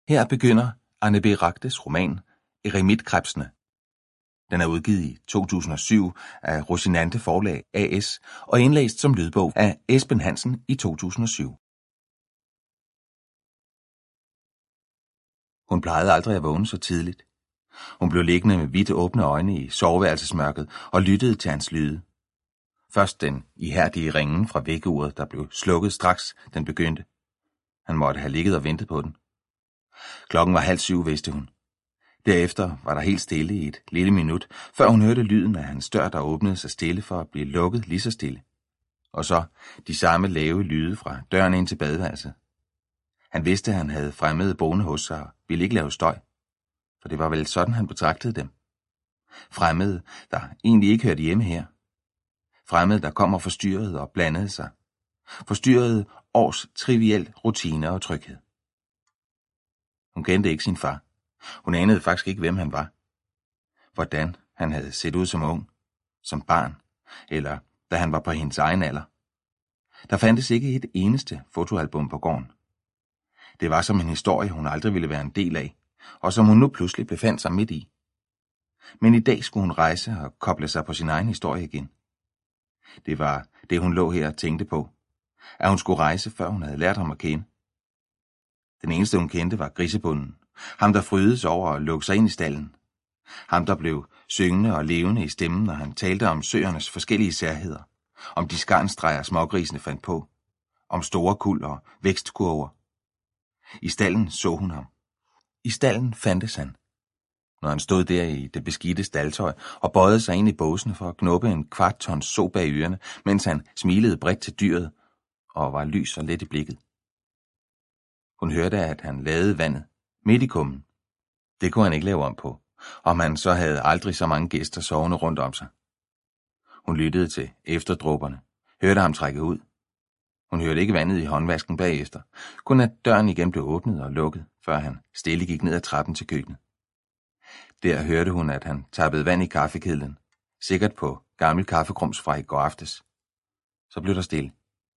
Her begynder Anne B. Ragdes roman Eremitkrebsene. Den er udgivet i 2007 af Rosinante Forlag A/S og indlæst som lydbog af Esben Hansen i 2007. Hun plejede aldrig at vågne så tidligt. Hun blev liggende med vidt åbne øjne i soveværelsesmørket og lyttede til hans lyde. Først den ihærdige ringen fra vækkeuret, der blev slukket straks den begyndte. Han måtte have ligget og ventet på den. Klokken var 6:30, vidste hun. Derefter var der helt stille i et lille minut, før hun hørte lyden af hans dør, der åbnede sig stille for at blive lukket lige så stille. Og så de samme lave lyde fra døren ind til badeværelset. Han vidste, at han havde fremmede boende hos sig og ville ikke lave støj, for det var vel sådan, han betragtede dem. Fremmede, der egentlig ikke hørte hjemme her. Fremmede, der kom og forstyrrede og blandede sig. Forstyrrede års triviel rutine og tryghed. Hun kendte ikke sin far. Hun anede faktisk ikke, hvem han var. Hvordan han havde set ud som ung, som barn, eller da han var på hendes egen alder. Der fandtes ikke et eneste fotoalbum på gården. Det var som en historie, hun aldrig ville være en del af, og som hun nu pludselig befandt sig midt i. Men i dag skulle hun rejse og koble sig på sin egen historie igen. Det var det, hun lå her og tænkte på, at hun skulle rejse, før hun havde lært ham at kende. Den eneste, hun kendte, var grisebunden. Ham, der frydedes over at lukke sig ind i stallen. Ham, der blev syngende og levende i stemmen, når han talte om søernes forskellige særheder. Om de skarnstreger, smågrisene fandt på. Om store kuld og vækstkurver. I stallen så hun ham. I stallen fandtes han. Når han stod der i det beskidte staldtøj og bøjede sig ind i båsene for at knuppe en kvart tons så bag ørerne, mens han smilede bredt til dyret og var lys og let i blikket. Hun hørte, at han lavede vandet midt i kummen. Det kunne han ikke lave om på, og han så havde aldrig så mange gæster sovende rundt om sig. Hun lyttede til efterdråberne, hørte ham trække ud. Hun hørte ikke vandet i håndvasken bagefter, kun at døren igen blev åbnet og lukket, før han stille gik ned ad trappen til køkkenet. Der hørte hun, at han tappede vand i kaffekedlen, sikkert på gammel kaffegrums fra i går aftes. Så blev der stille.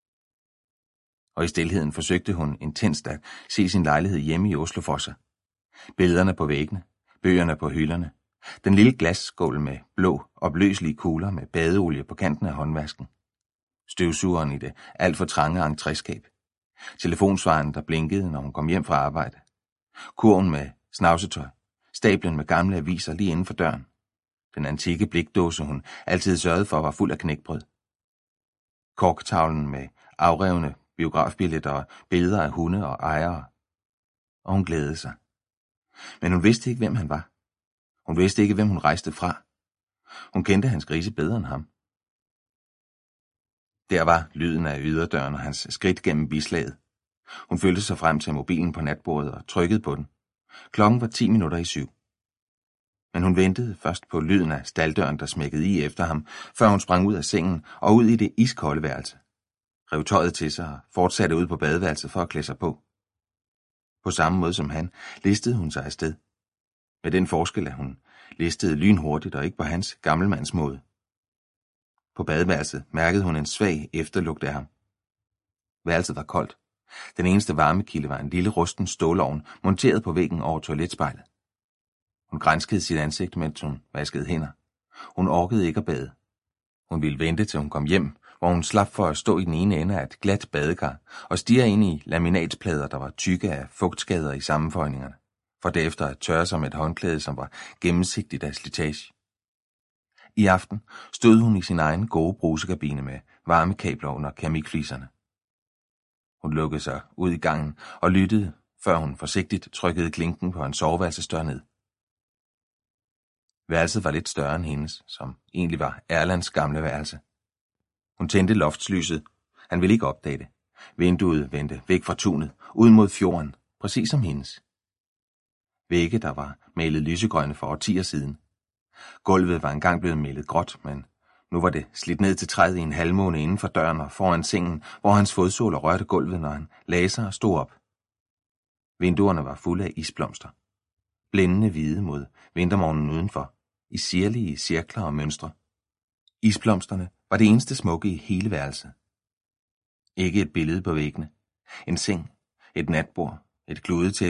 Og i stilheden forsøgte hun intenst at se sin lejlighed hjemme i Oslo for sig. Billederne på væggene, bøgerne på hylderne, den lille glasskål med blå, opløselige kugler med badeolie på kanten af håndvasken, støvsugeren i det alt for trange entréskab, telefonsvaren, der blinkede, når hun kom hjem fra arbejde, kurven med snavsetøj, stablen med gamle aviser lige inden for døren, den antikke blikdåse, hun altid sørgede for, var fuld af knækbrød, korktavlen med afrevne biografbilletter og billeder af hunde og ejere. Og hun glædede sig. Men hun vidste ikke, hvem han var. Hun vidste ikke, hvem hun rejste fra. Hun kendte hans grise bedre end ham. Der var lyden af yderdøren og hans skridt gennem bislaget. Hun følte sig frem til mobilen på natbordet og trykkede på den. Klokken var 7:10. Men hun ventede først på lyden af stalddøren, der smækkede i efter ham, før hun sprang ud af sengen og ud i det iskolde værelse. Rev tøjet til sig og fortsatte ud på badeværelset for at klæde sig på. På samme måde som han, listede hun sig afsted. Med den forskel, at hun listede lynhurtigt og ikke på hans gammelmands måde. På badeværelset mærkede hun en svag efterlugt af ham. Værelset var koldt. Den eneste varmekilde var en lille rusten stålovn, monteret på væggen over toiletspejlet. Hun granskede sit ansigt, mens hun vaskede hænder. Hun orkede ikke at bade. Hun ville vente, til hun kom hjem, hvor hun slap for at stå i den ene ende af et glat badekar og stirre ind i laminatsplader, der var tykke af fugtskader i sammenføjningerne, for derefter at tørre sig med et håndklæde, som var gennemsigtigt af slitage. I aften stod hun i sin egen gode brusekabine med varmekabler under keramikfliserne. Hun lukkede sig ud i gangen og lyttede, før hun forsigtigt trykkede klinken på en soveværelsesdør ned. Værelset var lidt større end hendes, som egentlig var Erlands gamle værelse. Hun tændte loftslyset. Han ville ikke opdage det. Vinduet vendte væk fra tunet, ud mod fjorden, præcis som hendes. Vægge, der var malet lysegrønne for årtier siden. Gulvet var engang blevet malet gråt, men nu var det slidt ned til træet i en halvmåne inden for døren og foran sengen, hvor hans fodsåler rørte gulvet, når han lagde sig og stod op. Vinduerne var fulde af isblomster. Blændende hvide mod vintermorgenen udenfor, i sirlige cirkler og mønstre. Isblomsterne var det eneste smukke i hele værelset. Ikke et billede på væggene. En seng, et natbord, et kludetæppe,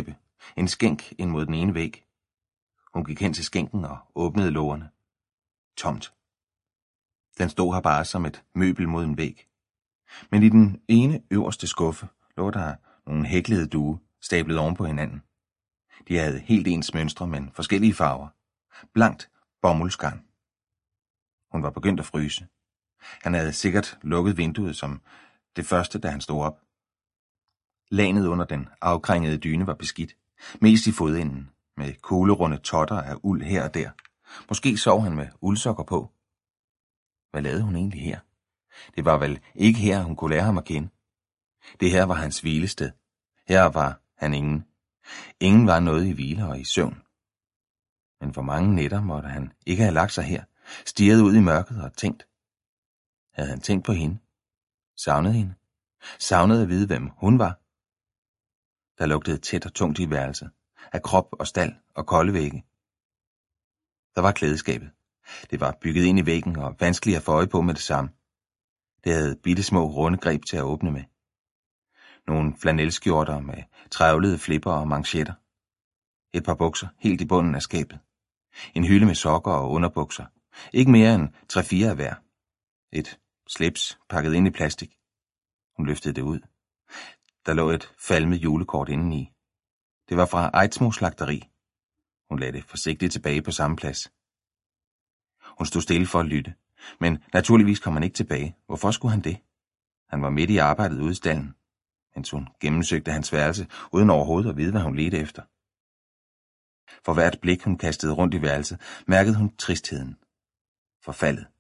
En skænk ind mod den ene væg. Hun gik hen til skænken og åbnede lågerne. Tomt. Den stod her bare som et møbel mod en væg. Men i den ene øverste skuffe lå der nogle hæklede duge, stablet oven på hinanden. De havde helt ens mønstre, men forskellige farver. Blankt bomuldsgarn. Hun var begyndt at fryse. Han havde sikkert lukket vinduet som det første, da han stod op. Lanet under den afkrængede dyne var beskidt, mest i fodenden, med kuglerunde totter af uld her og der. Måske sov han med uldsokker på. Hvad lavede hun egentlig her? Det var vel ikke her, hun kunne lære ham at kende. Det her var hans hvilested. Her var han ingen. Ingen var noget i hvile og i søvn. Men hvor mange nætter måtte han ikke have lagt sig her, stirret ud i mørket og tænkt. Havde han tænkt på hende? Savnede hende? Savnede at vide, hvem hun var? Der lugtede tæt og tungt i værelset, af krop og stald og kolde vægge. Der var klædeskabet. Det var bygget ind i væggen og vanskeligt at få øje på med det samme. Det havde bitte små runde greb til at åbne med. Nogle flanelskjorter med trævlede flipper og manchetter. Et par bukser helt i bunden af skabet. En hylde med sokker og underbukser. Ikke mere end 3-4 af hver. Et slips pakket ind i plastik. Hun løftede det ud. Der lå et falmet julekort indeni. Det var fra Eidsmo slagteri. Hun lagde det forsigtigt tilbage på samme plads. Hun stod stille for at lytte, men naturligvis kom han ikke tilbage. Hvorfor skulle han det? Han var midt i arbejdet ude i stallen, mens hun gennemsøgte hans værelse, uden overhovedet at vide, hvad hun ledte efter. For hvert blik, hun kastede rundt i værelset, mærkede hun tristheden. Forfaldet.